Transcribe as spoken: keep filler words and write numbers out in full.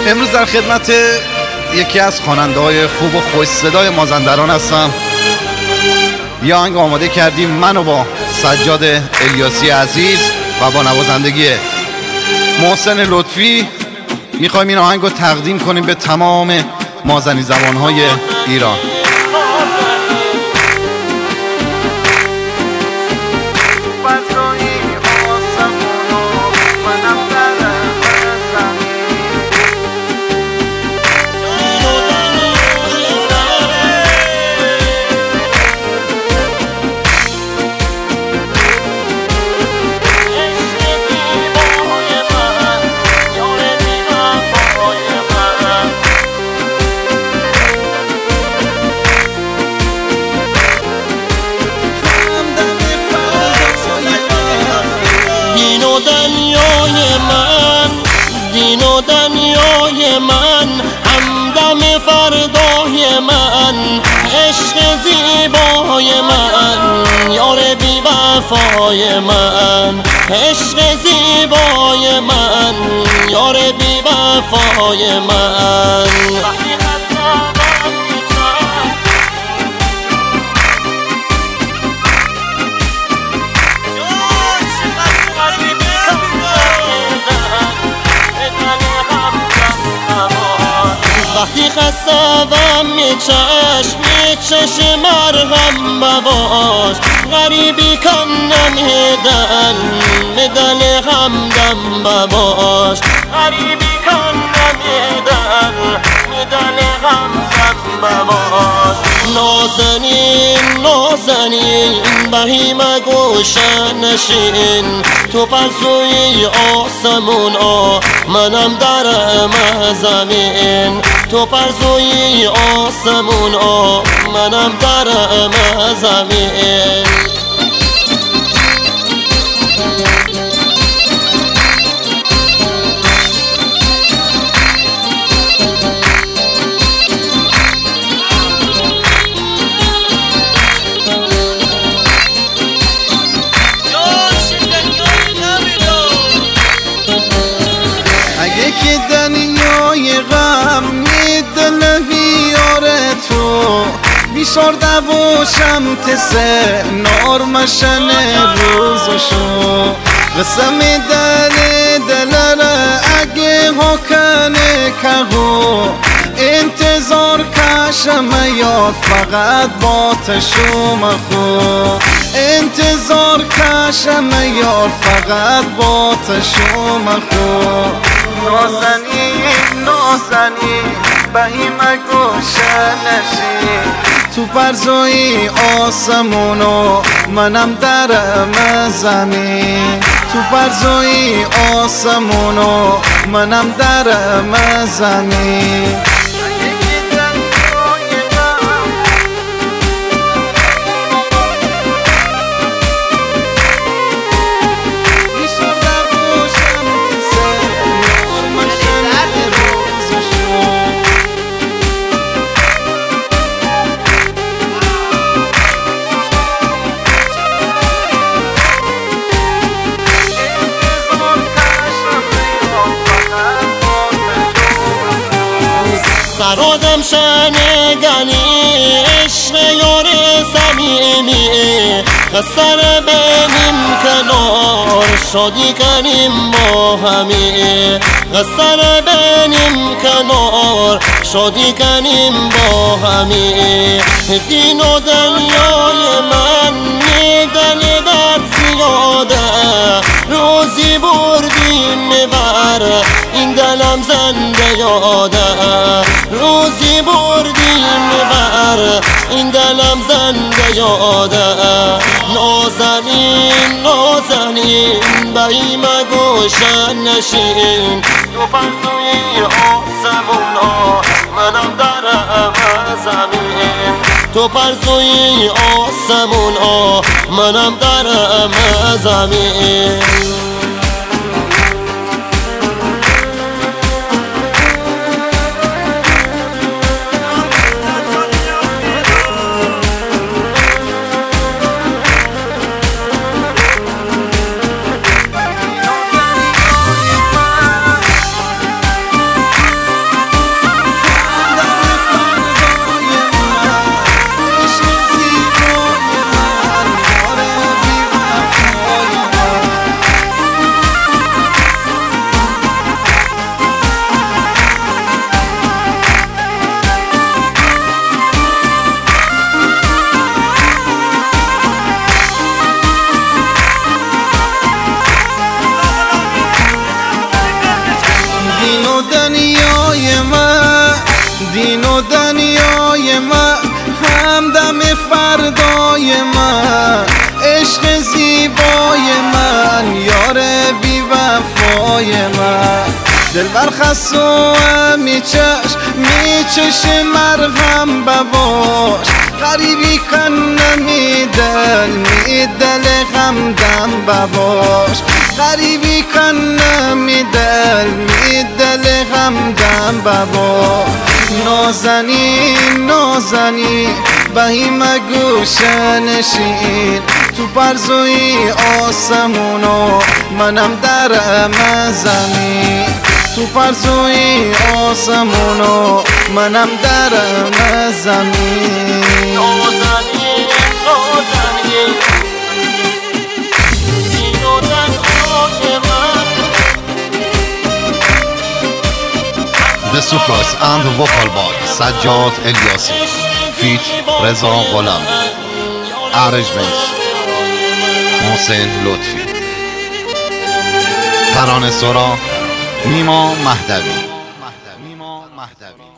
امروز در خدمت یکی از خواننده‌های خوب و خوش صدای مازندران هستم. یه آهنگ آماده کردیم من و با سجاد الیاسی عزیز و با نوازندگی محسن لطفی. میخوایم این آهنگ رو تقدیم کنیم به تمام مازنی زبان‌های ایران. دنیای من، دین و دنیای من، همدم فردای من، عشق زیبای من، یار بی وفای من، عشق زیبای من، یار بی وفای من. وقتی خستم می چشم می چشم مرهم بباش، غریبی کن نمیدن میدن همدم بباش، غریبی کن نمیدن میدن همدم بباش. نازنین نازنین بهیم گوشه نشین، تو پرسوی آسمون آ منم درم زمین، تو پرسوی آسمون آ منم درم زمین. که دنیای غم میدل بیاره تو بیشارده و شمت سه نارمشن روزشو قسم دل دلره اگه ها کنه کهو انتظار کشم یاد فقط با تشوم خو انتظار کشم یاد فقط با تشوم خو. نازنین نازنین بهیم گوشه نشین، تو پرزوی آسمونو منم درم زمین، تو پرزوی آسمونو منم درم زمین. سرادم شنگنی عشق یار صمیمی، سر بینیم کنار شادی کنیم با همی، سر بینیم کنار شادی کنیم با همی. دین و دنیای من میدن در زیاده، روزی بردیم بر این دلم زنده یاده، روزی بردیم بر این دلم زنده یاده. نازنین نازنین بهیم گوشه نشین، تو پرسوی آسمونا منم درم زمین، تو پرسوی آسمونا منم درم زمین. دنیای من، دین و دنیای من، همدم فردای من، عشق زیبای من، یار بی وفای من. دلبر خست و می چشم می چش مرهم بباش، غریبی کن نمی دل می دل غمدم بباش، غریبی کن نمی دل می دل غمدم بباش. نازنین نازنین بهیم گوشه نشین، تو برزوی آسمونو منم درم زمین، تو پرزوی آسمونو منم درم زمین. نازنین نازنین اینو دنیای من. The Supras and the Vocal Boy سجاد الیاسی فیت رضا غلام، ارنجمنت محسن لطفی، ترانه سرا نیما مهدوی.